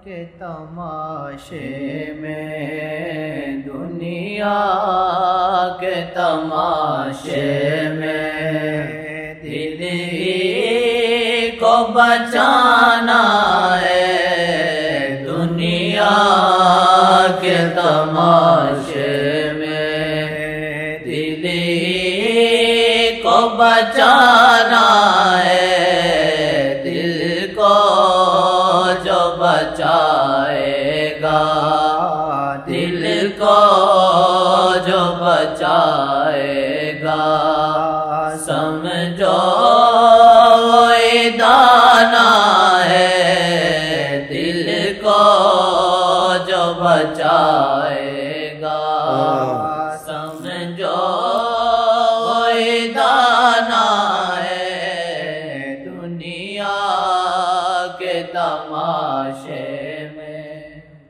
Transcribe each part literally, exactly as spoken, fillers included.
کے تماشے میں، دنیا کے تماشے میں دل ہی کو بچانا ہے، دنیا کے تماشے میں دل ہی کو بچانا ہے، دل کو جو بچائے گا، دل کو جو بچائے گا، سمجھو وہی دانا ہے، دل کو جو بچائے گا، سمجھو وہی دانا ہے، دنیا کے تماشے میں،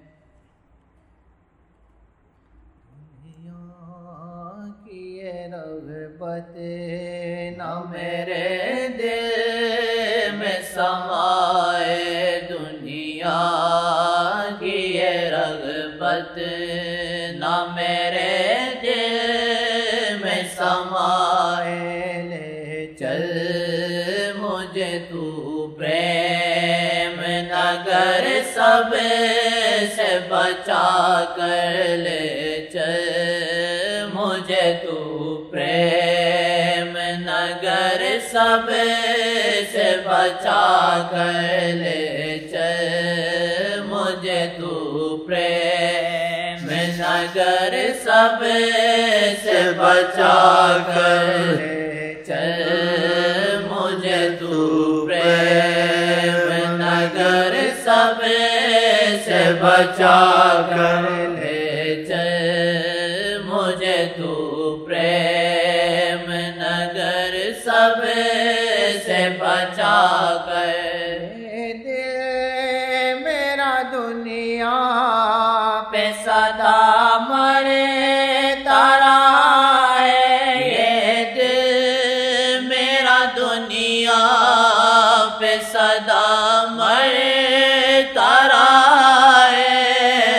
دنیا کی یہ رغبت نہ میرے دل میں سمائے، دنیا کی یہ رغبت نہ میرے دل میں سمائے، لے چل مجھے تو پریم نگر سب سے بچا کر، لے چل مجھے تو پریم نگر سب سے بچا کر، لے چل مجھے تو پریم نگر سب سے بچا کر، لے چل مجھے تو پریم نگر سب سے بچا کر، لے چل مجھے تو پریم نگر سب سے بچا کر، دل میرا دنیا پہ صدا مرتا رہا ہے، یہ دل میرا دنیا پہ صدا مرتا رہا ہے،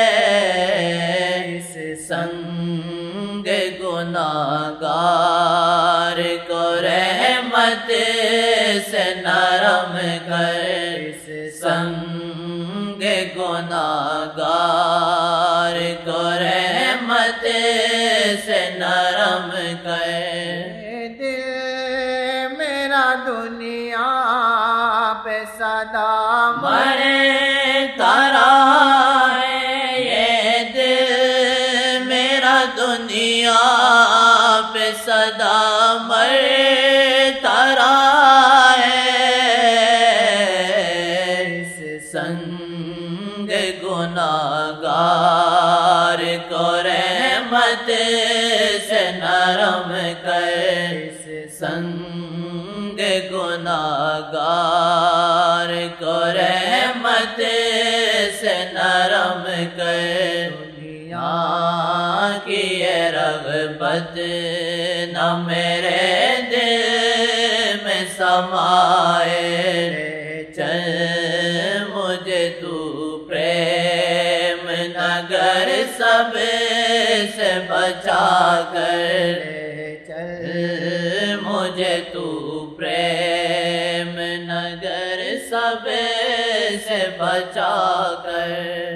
اس سنگ گناہ گار کو رحمت سے نرم کر، اس سنگ گناہ گار کو رحمت سے نرم کر، دل میرا دنیا پہ صدا مرتا رہا ہے، یہ دل میرا دنیا پہ صدا مرتا رہا ہے، اس سنگ گناہ گار کو رحمت سے نرم کر، اس سنگ گناہ گار کو رحمت سے نرم کر، دنیا کی یہ رغبت نہ میرے دل میں سمائے، لے چل مجھے تو پریم نگر سب سے بچا کر، لے چل مجھے تو پریم نگر سب سے بچا کر،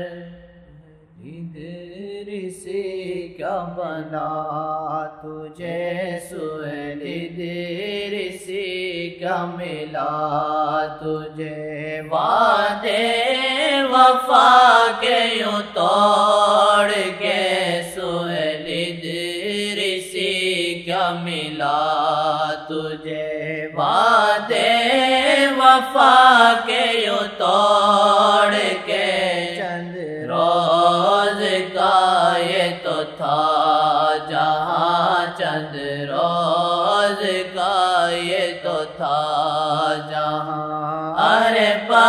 ادریسی کیا بنا تجھے سہیل، ادریسی کیا ملا تجھے، وعدے وفا کے یوں توڑ کے سہیل، ادریسی کیا ملا تجھے، وعدے وفا کے یوں توڑ کے، چند روز کا یہ تو تھا جہاں، چند روز کا یہ تو تھا جہاں، ارے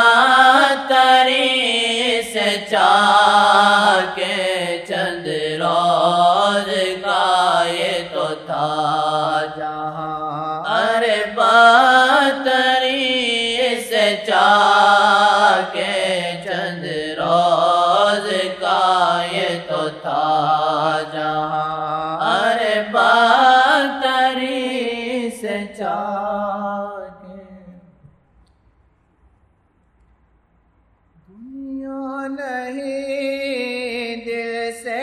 پاتری سے چاہ کے، چند روز کا یہ تو تھا جہاں، ارے پاتری سے چاہ دنیا نہیں دل سے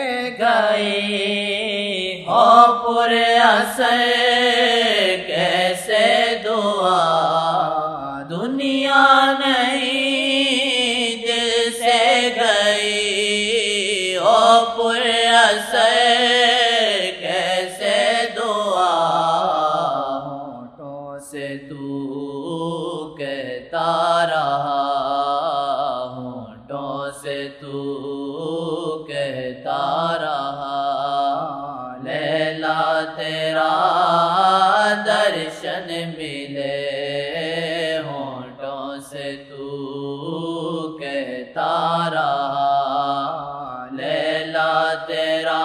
گئی ہو پر اثر کیسے دعا، دنیا نہیں دل سے گئی ہو پر اثر کیسے دعا، ہونٹوں سے تو کہتا رہا، ہونٹوں سے تو کہتا رہا، لیلا تیرا درشن ملے، ہونٹوں سے تو کہتا رہا، لیلا تیرا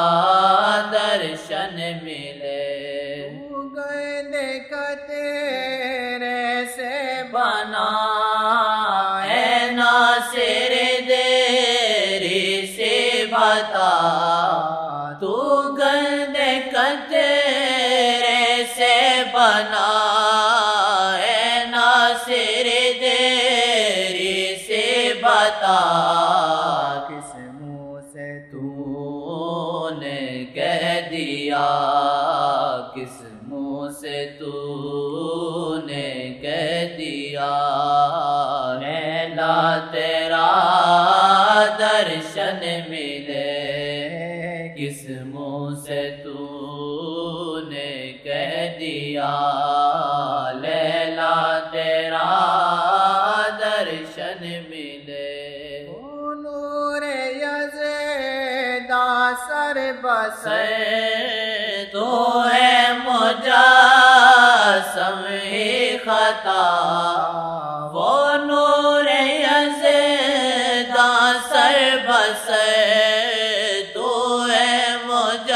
درشن ملے، تو گئے کا تیرے سے بنا اے ناصر دیری سے بتا، تو گند کترے سے بنا اے ناصر دیری سے بتا، کس منہ سے تو نے کہہ دیا، کس منہ سے تو نے کہہ دیا، لیلا تیرا درشن ملے، کس منہ سے تو نے کہہ دیا، لیلا تیرا درشن ملے، او نور یزداں سر بسر تو ہے مجسم ہی خطا، وہ نور یزداں سر بسر تو ہے مجسم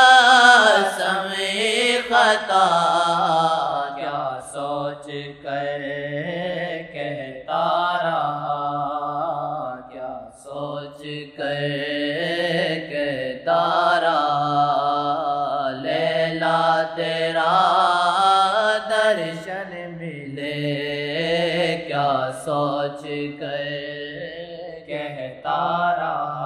ہی خطا، کیا سوچ کر کہتا رہا، کیا سوچ کر کہتا رہا، لیلا تیرا درشن ملے، کیا سوچ کر کہتا رہا۔